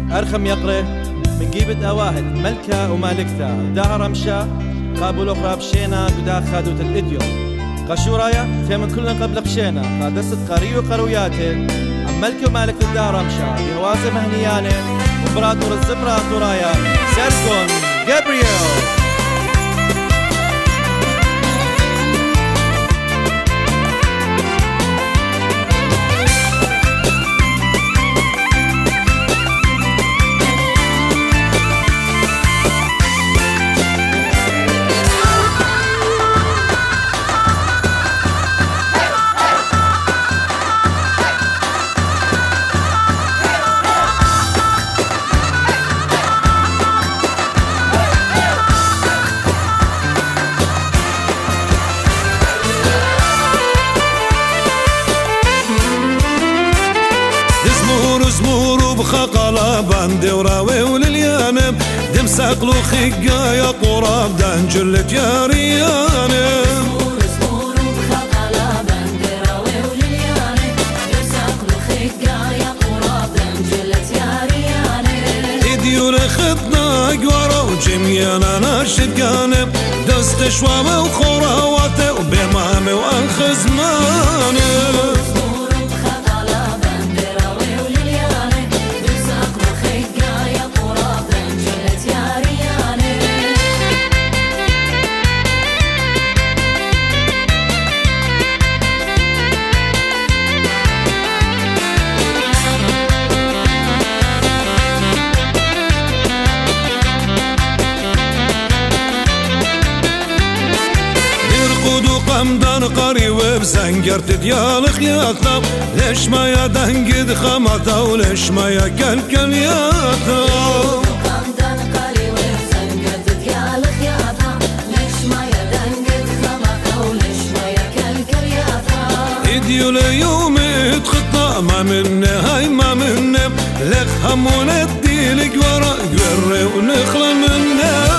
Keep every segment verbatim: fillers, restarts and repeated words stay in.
أرخم يقره من جيبة أواهد ملكة ومالكتا دهر مشى قابل أخرى بشينا قدا خادوت الإديو قشورايا في من كل قبل قشينا قادست قريو قروياته أم ملكة ومالكة الدهر مشى بهوازة مهنيانة ومبراطور الزمبراطورايا سيركون جابرييل. زمور بخقلة باندي وراوي ولليانم دم ساقلو خيقا يا قراب دان جلت يا ريانم. زمور زمور بخقلة باندي راوي ولليانم دم ساقلو خيقا يا قراب دان جلت يا ريانم. إديو لخطنا قوارا وجميانا ناشد قانم دست شوامة وخوراواته وبمامي وأنخز مانم. قمدان قري وبزنجرت ديال خياطة ليش ما يا دنقد خمطة وليش ما يا كلكل ياطة. قمدان قري وبزنجرت ديال خياطة ليش ما يا دنقد خمطة وليش ما يا كلكل ياطة. إديو ليوم تخطى ما مني هاي ما مني لك هم وندي لك ورا قري ونخلى مني.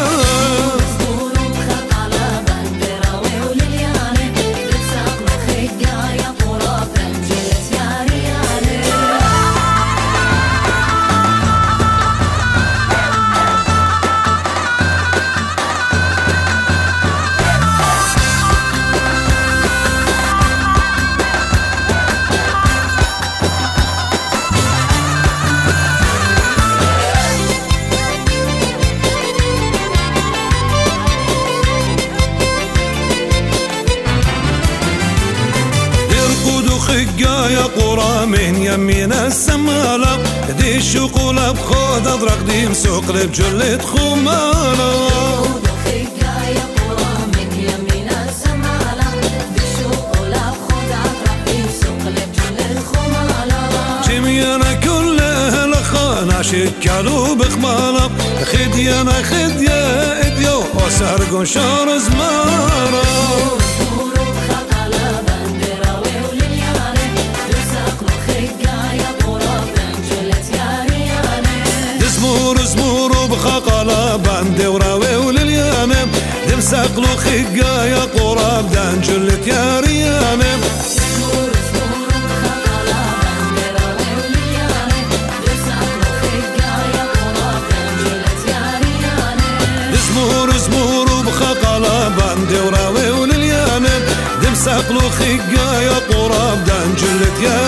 خقا يا قرى من يمين السمالة دي شقولة بخود أضرق دي مسوق لبجلة خمالة. خقا يا قرى من يمين السمالة دي شقولة بخود أضرق دي مسوق لبجلة خمالة. جميانا كلها لخانا شكالو بخمالة خديانا خديا إديو وسرقو شار زمارة. زمور بخقلة باندي وراوي ولليانم دم ساقلو خقا يا قراب دان جلت يا ريانم. زمور زمور بخقلة باندي راوي ولليانم دم ساقلو خقا يا قراب دان جلت يا ريانم. زمور زمور بخقلة باندي وراوي ولليانم دم ساقلو خقا يا قراب دان جلت يا